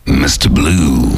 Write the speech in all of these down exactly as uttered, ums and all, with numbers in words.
Mister Blue.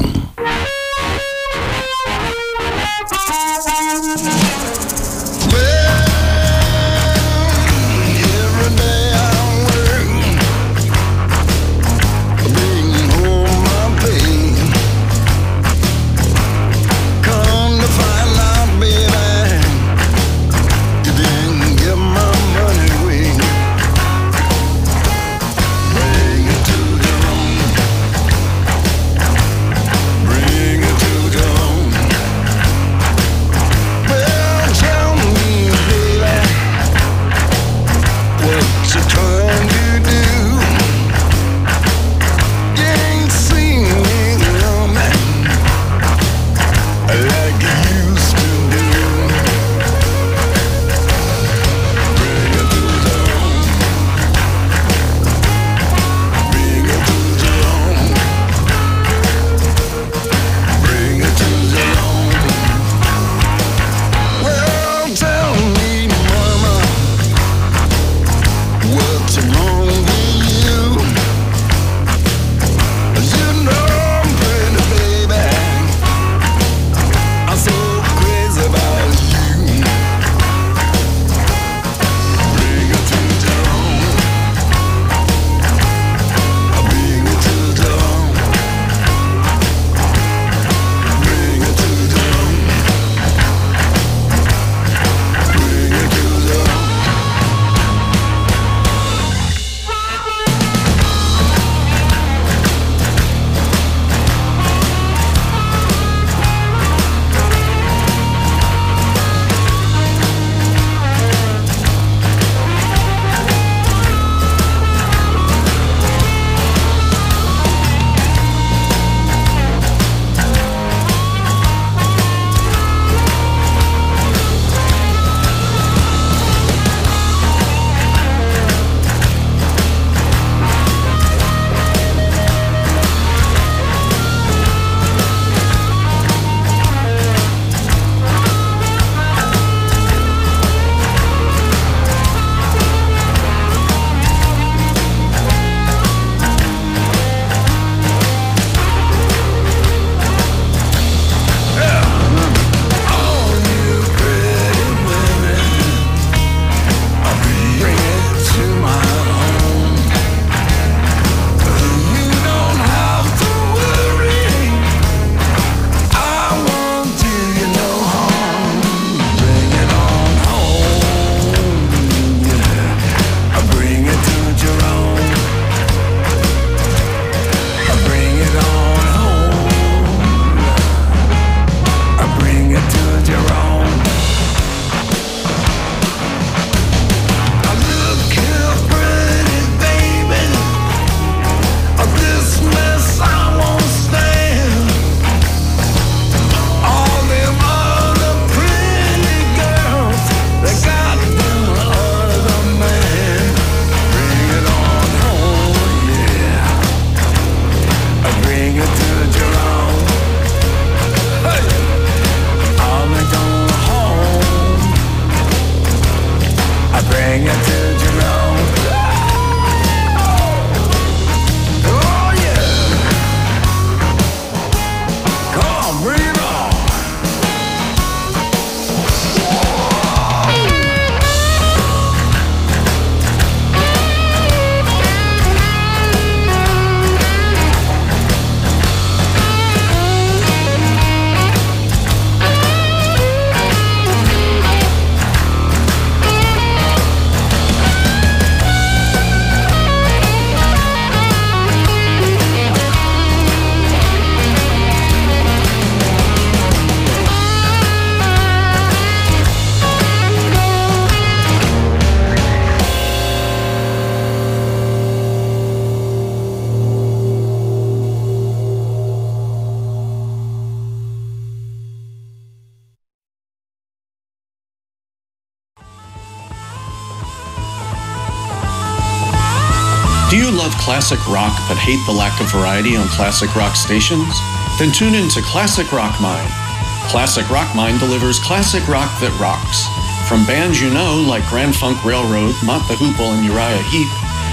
Do you love classic rock but hate the lack of variety on classic rock stations? Then tune in to Classic Rock Mind. Classic Rock Mind delivers classic rock that rocks. From bands you know like Grand Funk Railroad, Mott the Hoople, and Uriah Heep,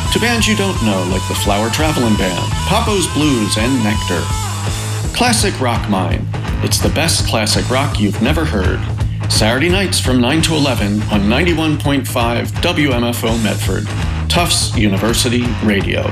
to bands you don't know like the Flower Travelin' Band, Papo's Blues, and Nectar. Classic Rock Mine. It's the best classic rock you've never heard. Saturday nights from nine to eleven on ninety-one point five W M F O Medford, Tufts University Radio.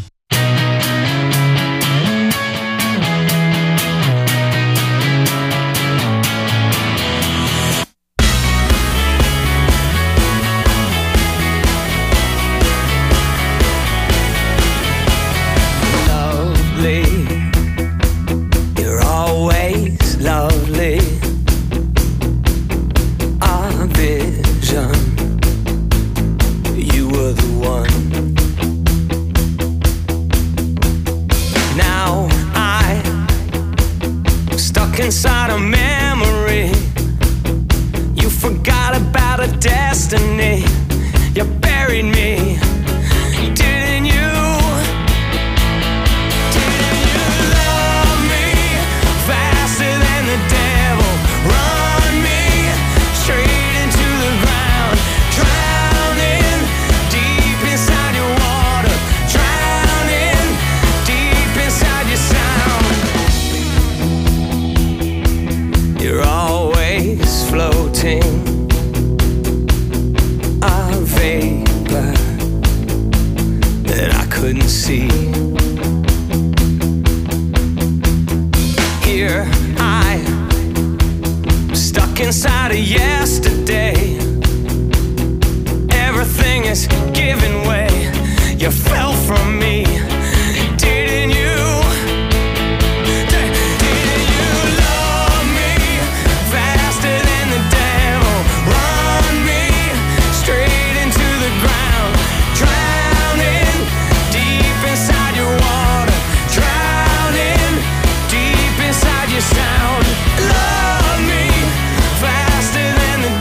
Inside a memory, you forgot about a destiny. You buried me, didn't you? Didn't you love me faster than the devil? Run me straight into the ground, drowning deep inside your water, drowning deep inside your sound. You're always floating, a vapor that I couldn't see. Here I, stuck inside of yesterday. Everything is giving way. You fell from me, didn't you? Sound. Love me faster than the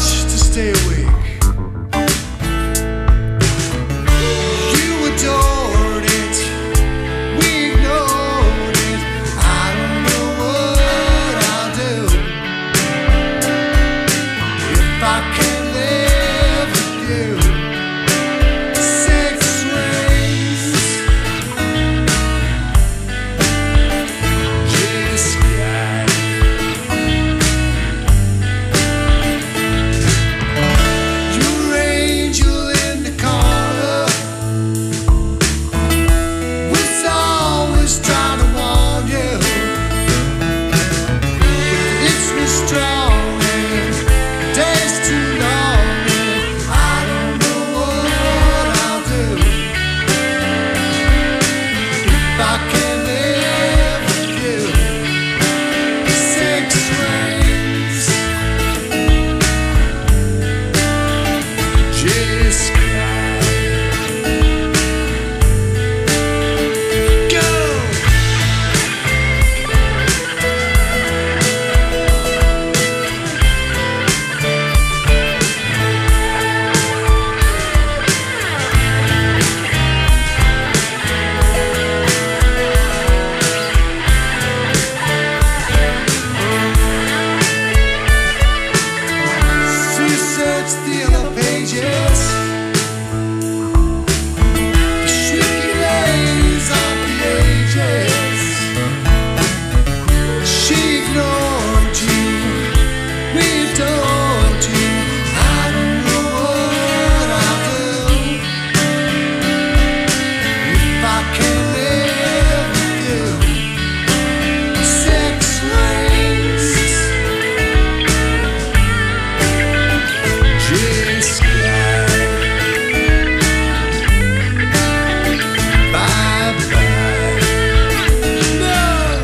to stay awake. You adored it, we ignored it. I don't know what I'll do if I can't live with you. Six rings, this guy. Your angel in the corner was always trying to warn you. It's me strong and days too long, and I don't know what I'll do if I can't live with you. Six rings, just go. She searched the other pages, the shrieky ladies of the ages. She ignored you, we adored you. I don't know what I'll do if I can't live with you. Six rings, just bye bye. No.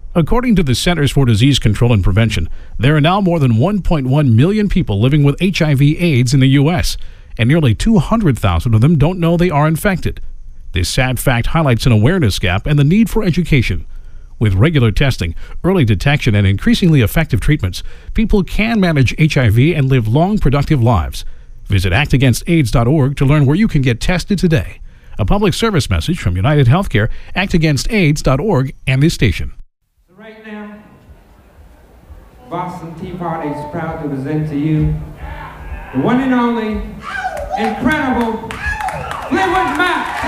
According to the Centers for Disease Control and Prevention, there are now more than one point one million people living with H I V AIDS in the U S, and nearly two hundred thousand of them don't know they are infected. This sad fact highlights an awareness gap and the need for education. With regular testing, early detection, and increasingly effective treatments, people can manage H I V and live long, productive lives. Visit act against AIDS dot org to learn where you can get tested today. A public service message from United Healthcare, act against AIDS dot org, and this station. Right now, Boston Tea Party is proud to present to you the one and only, incredible Fleetwood Mac.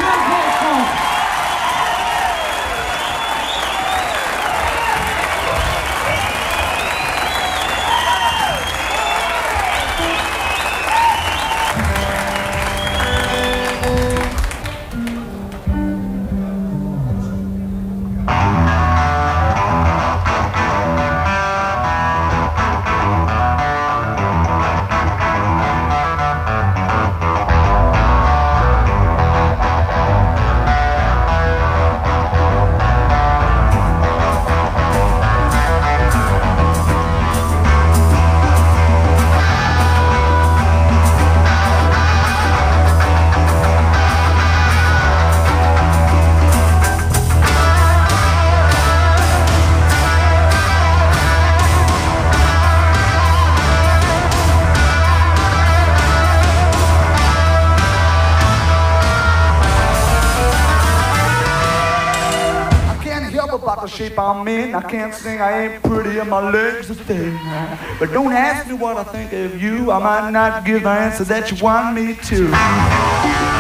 About the shape I'm in, I can't sing, I ain't pretty, and my legs are thin. But don't ask me what I think of you, I might not give the answer that you want me to.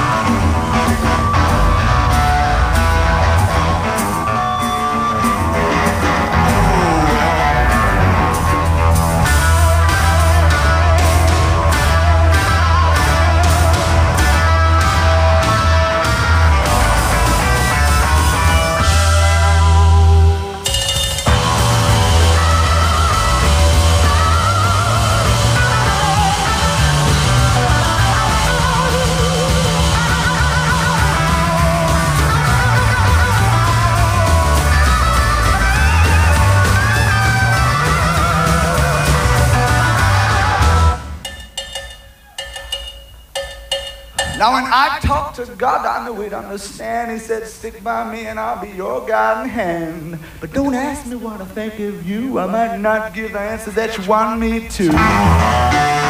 Now when I talk to God, I know He'd understand. He said, stick by me and I'll be your guiding hand. But don't ask me what I think of you, I might not give the answer that you want me to.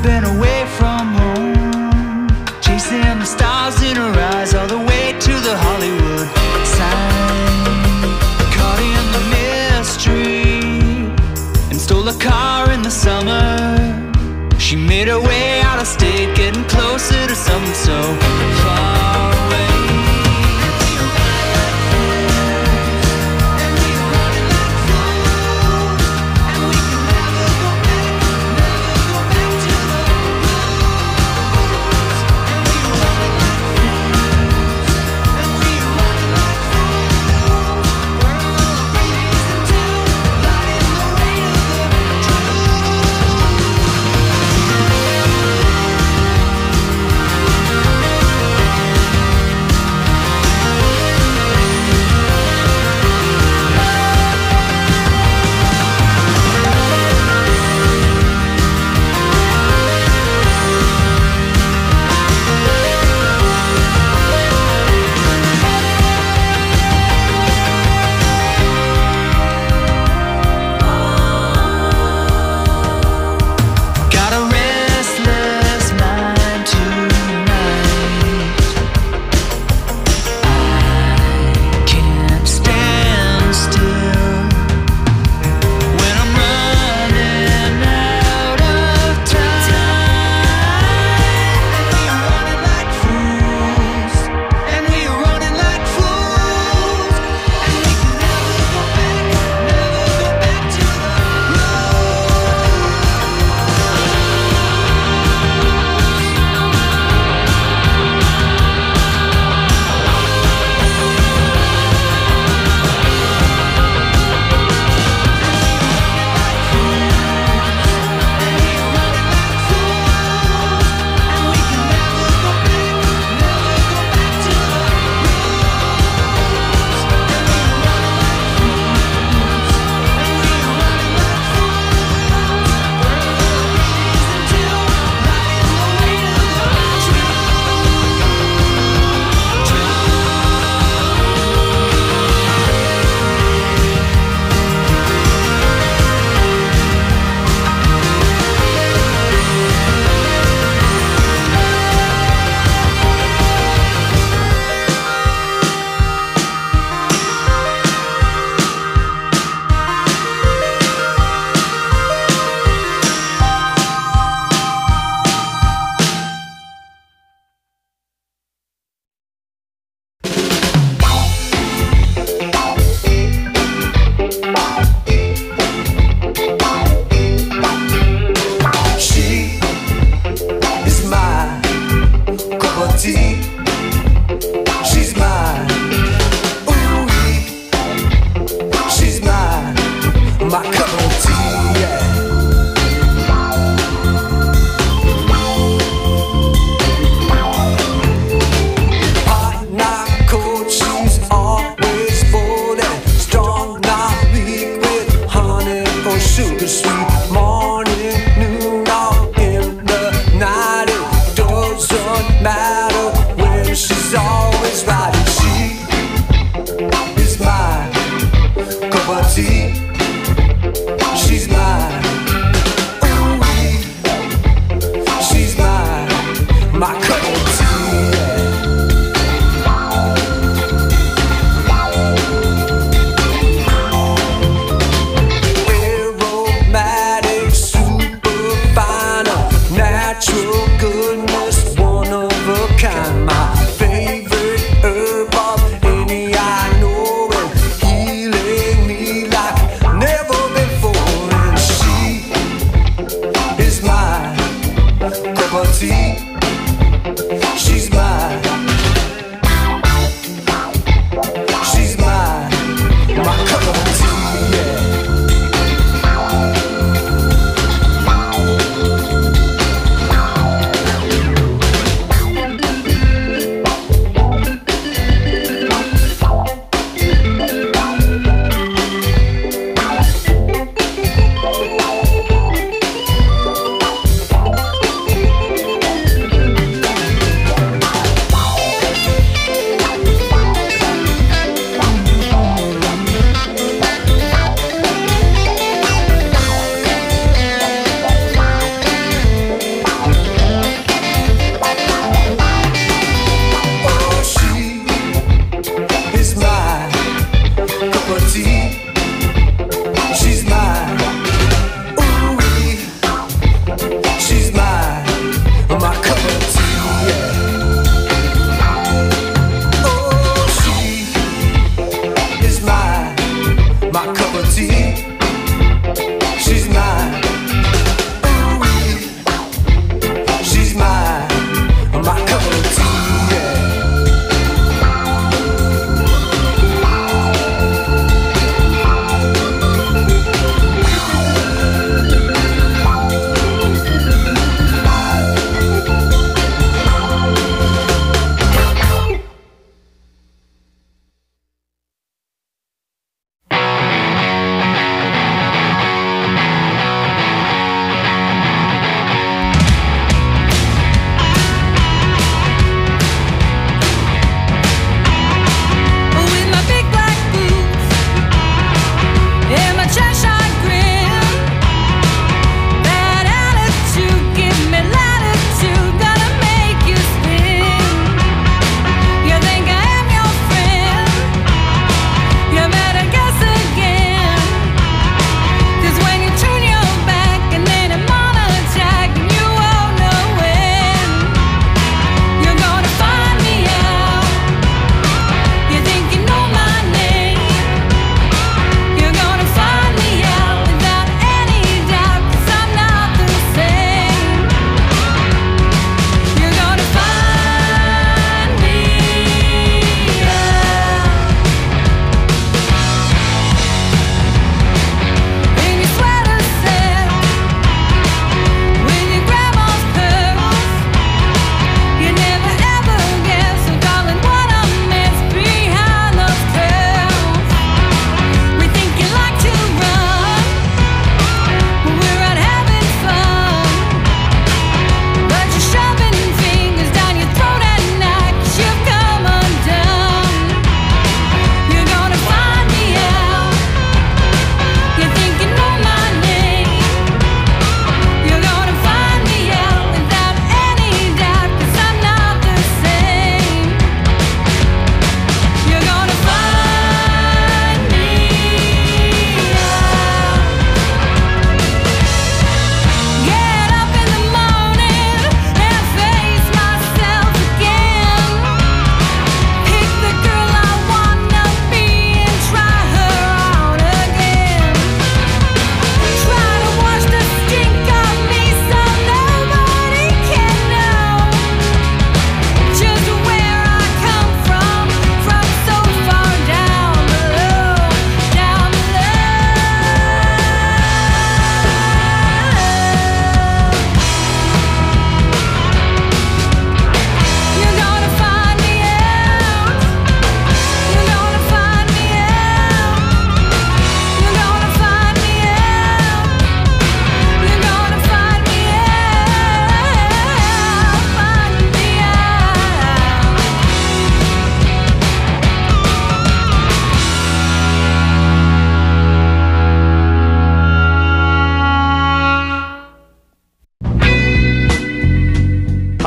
been away from home, chasing the stars in her eyes all the way to the Hollywood sign. Caught in the mystery and stole a car in the summer. She made her way out of state, getting closer to something so far away.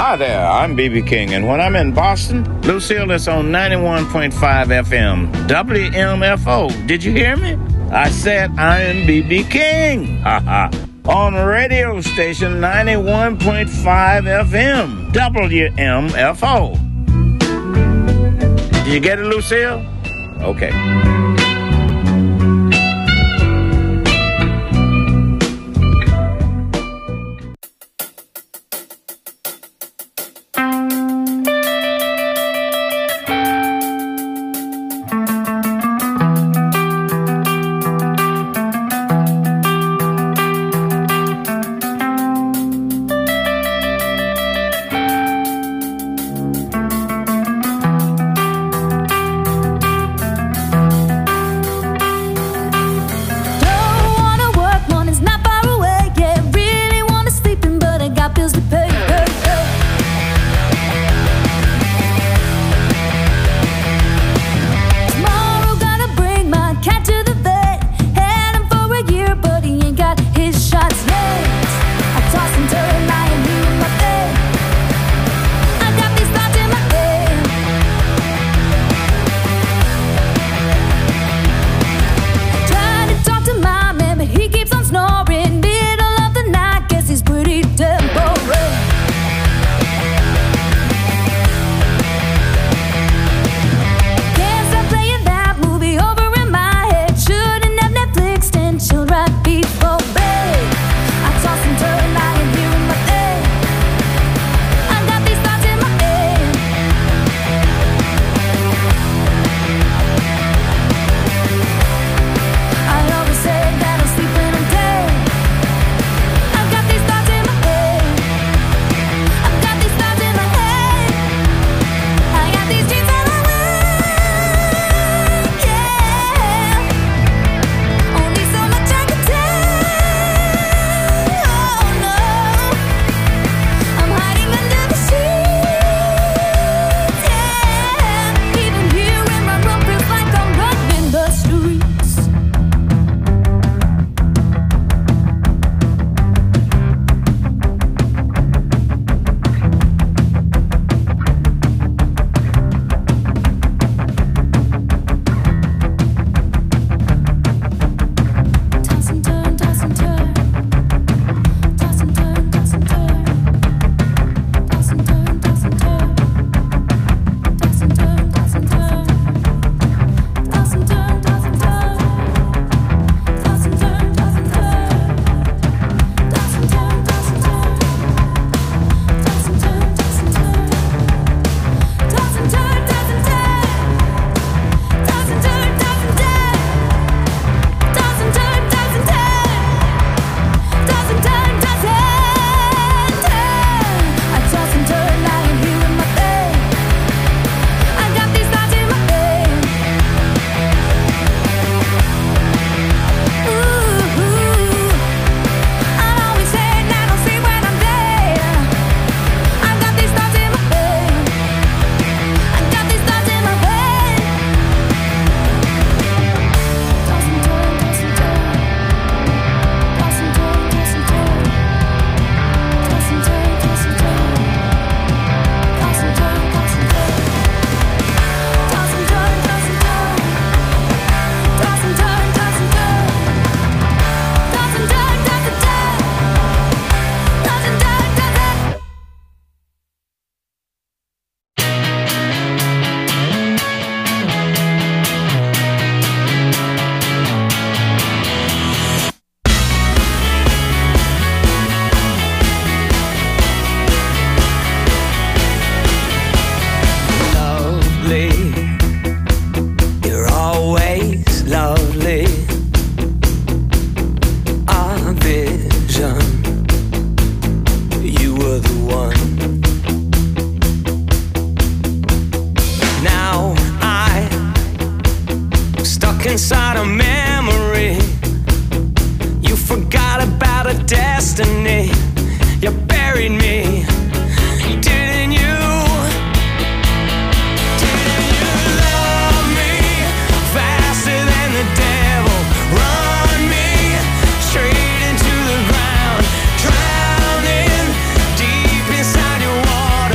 Hi there, I'm B B King, and when I'm in Boston, Lucille is on ninety-one point five F M, W M F O. Did you hear me? I said I am B B King. Ha ha. On radio station ninety-one point five F M, W M F O. Did you get it, Lucille? Okay. inside a memory. You forgot about a destiny. You buried me, didn't you? Didn't you love me faster than the devil? Run me straight into the ground, drowning deep inside your water.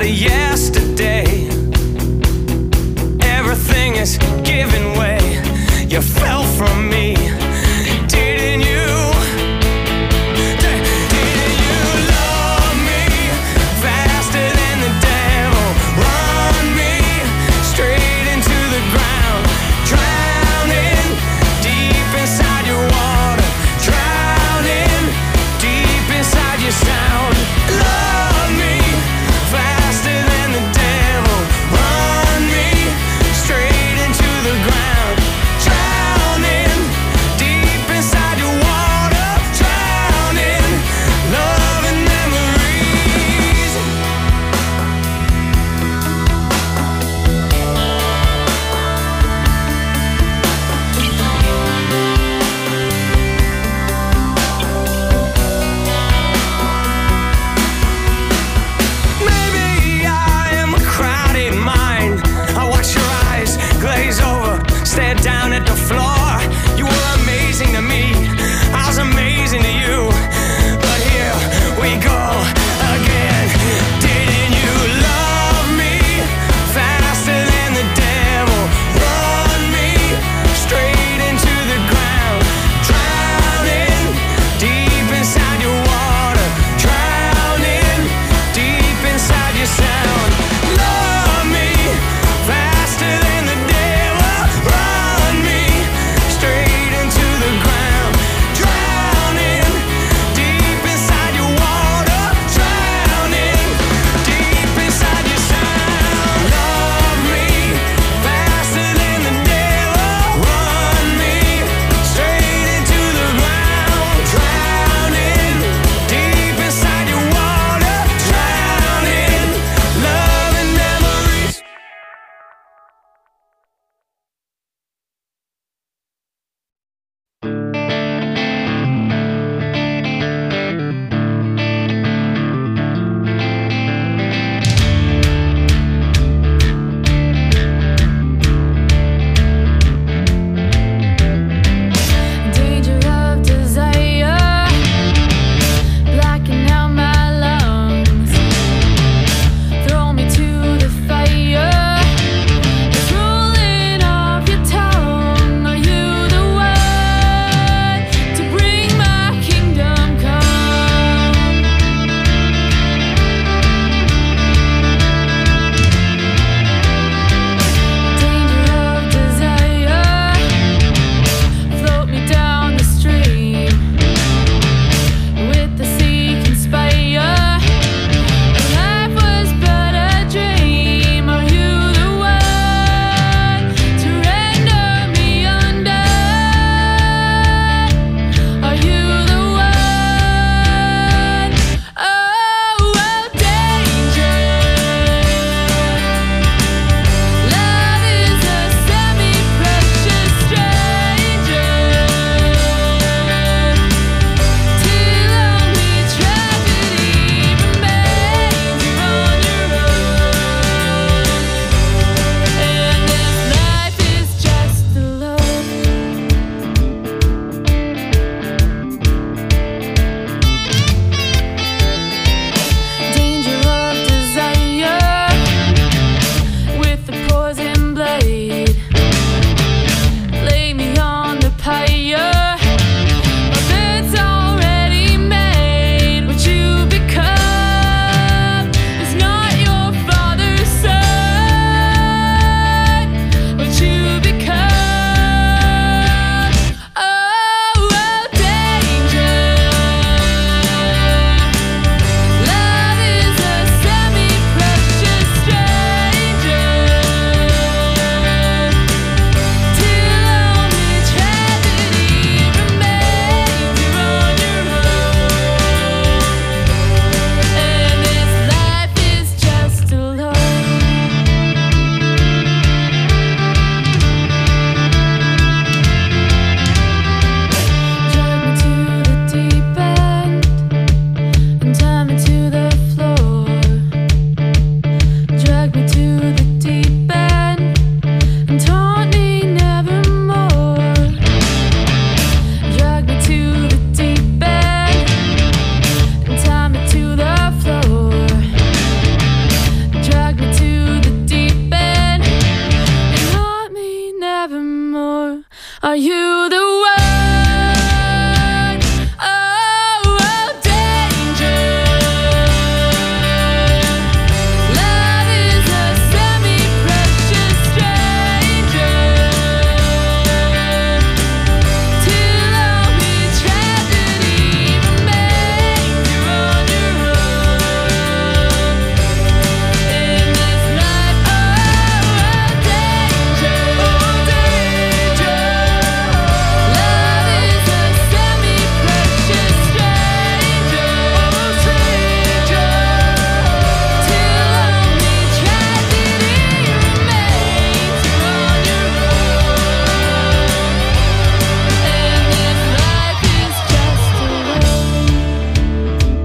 out of yesterday. Everything is giving way. You fell from me, didn't you? Didn't you love me faster than the devil? Run me straight into the ground, drowning deep inside your water, drowning deep inside your sound. Love me faster than the devil. Run me straight into the ground, drowning Are you the one? Oh, oh, danger. Love is a semi-precious stranger. Too lonely, tragedy remains. You're on your own in this life. Oh, oh, danger. Oh, danger. Love is a semi-precious stranger. Oh, stranger. Too lonely, tragedy remains. You're on your own, and this life is just alone.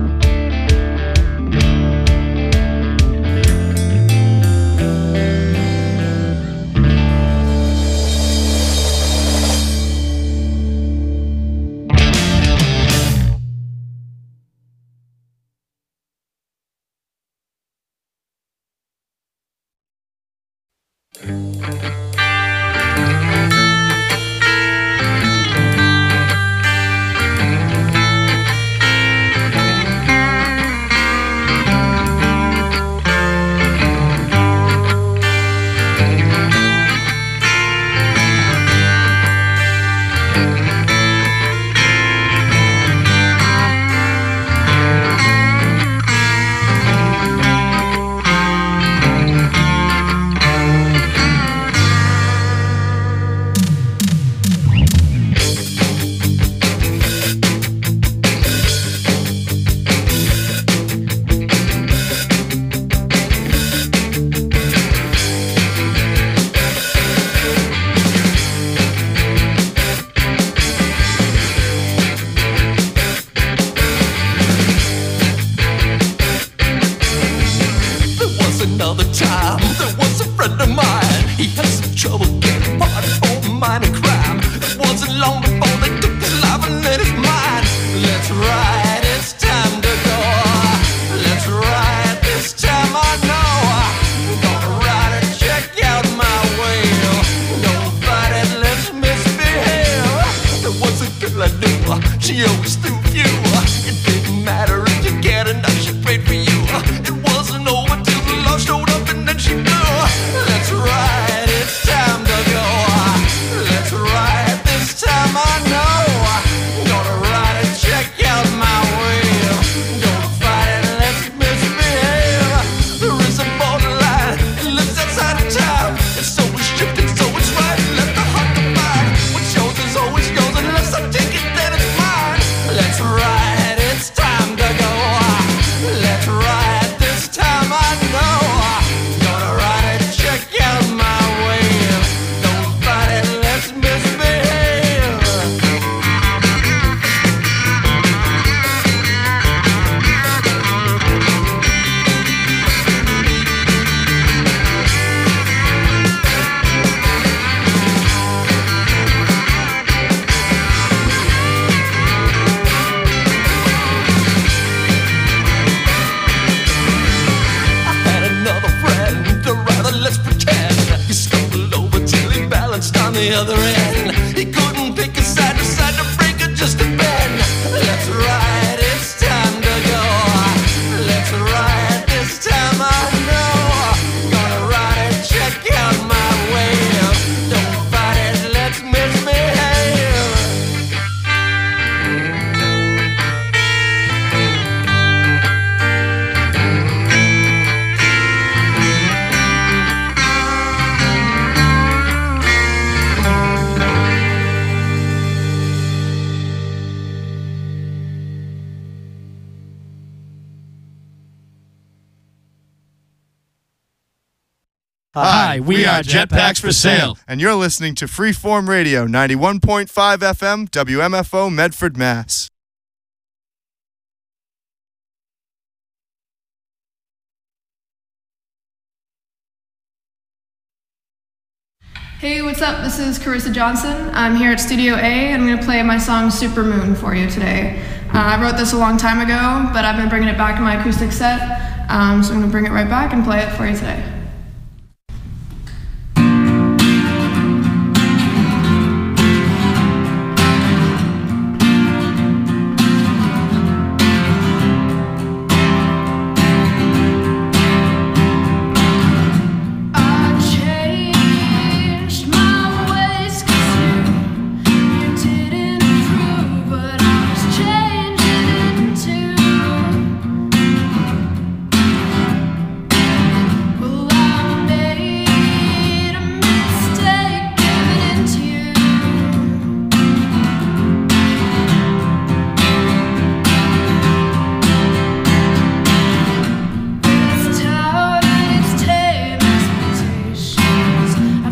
There was another time, there was a friend of mine. He had some trouble getting party for minor crime. It wasn't long before they took his life and then his mind. Let's ride, it's time to go. Let's ride, this time I know. I'm gonna ride and check out my wheel. Don't fight it, let's misbehave. There was a girl I knew, she always threw you. It didn't matter if you get enough, she prayed for you. It wasn't over till the love showed up and then she knew. Let's ride, it's time to go. Let's ride, this time I know. Gonna ride and check out my wheel. Don't fight it, let's misbehave. There is a borderline, it lives outside of time. It's always shifting, so it's right. Let the heart divide. What's yours is always yours unless I take it, then it's mine. Let's ride, it's time to go. Let's ride, this time I know. Gonna ride and check out my wheel. Don't fight it, let's misbehave. I had another friend, or rather let's pretend. He stumbled over till he balanced on the other end. He couldn't pick a side, decided to break it just a bend. Let's ride, it's time to go. Let's ride, this time I know. Gonna ride and check out my wheel. Don't fight it, let's misbehave. Hi, we are Jetpacks for Sale. And you're listening to Freeform Radio, ninety-one point five F M, W M F O, Medford, Mass. Hey, what's up? This is Carissa Johnson. I'm here at Studio A, and I'm going to play my song Super Moon for you today. Uh, I wrote this a long time ago, but I've been bringing it back to my acoustic set, um, so I'm going to bring it right back and play it for you today.